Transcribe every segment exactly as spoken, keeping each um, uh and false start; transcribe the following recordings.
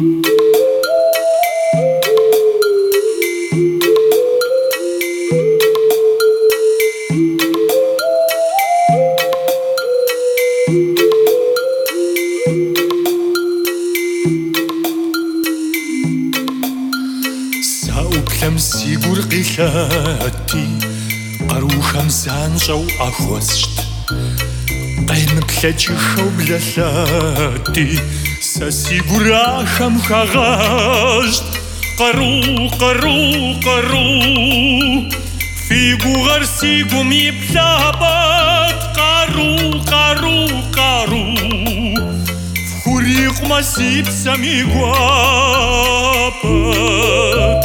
Si gur qilati qaruxam zanşaw axuest qaymıplhaçıxaw blalhati sa si guraxam xağast qaru qaru qaru figurar si gumi plabat qaru qaru qaru furiq masib samiguapat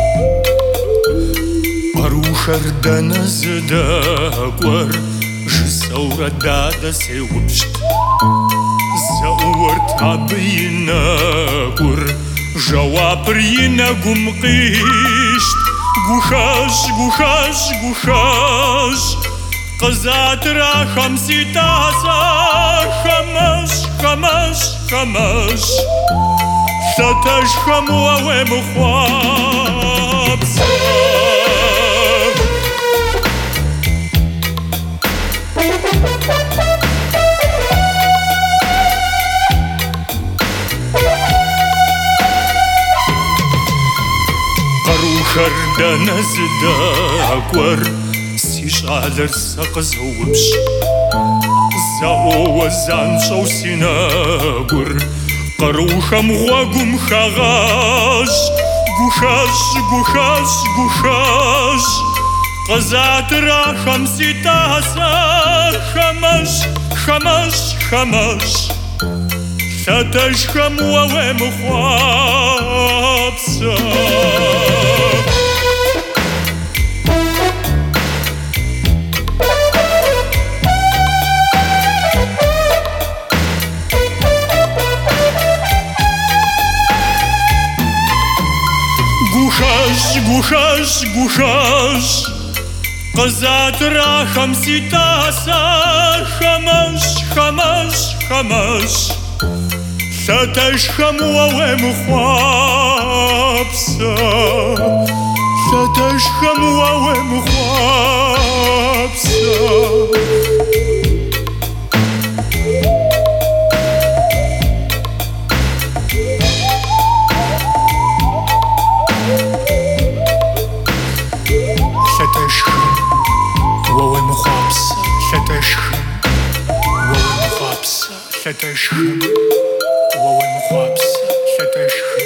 Шардана задаквар жсаура дада сеупшт зауарт абинакур жауаприна гумқишт гушаш гушаш гушаш қызатра хамситаса хамаш хамаш хамаш саташ хамуаве мухвабса Шардана задаквар сишалер сақызуыпш Зауа заншау синагур Қарухам ғуагум хағаш Гушаш, гушаш, гушаш Қызатыра хамситаса Хамаш, хамаш, хамаш Саташ хамуаве мухвабса Гушаш, гушаш, гушаш Қызатыра хамситаса Хамаш, хамаш, хамаш Саташ хамуаве мухвабса Саташ хамуаве мухвабса Саташхам, вовой мухвабса, саташхам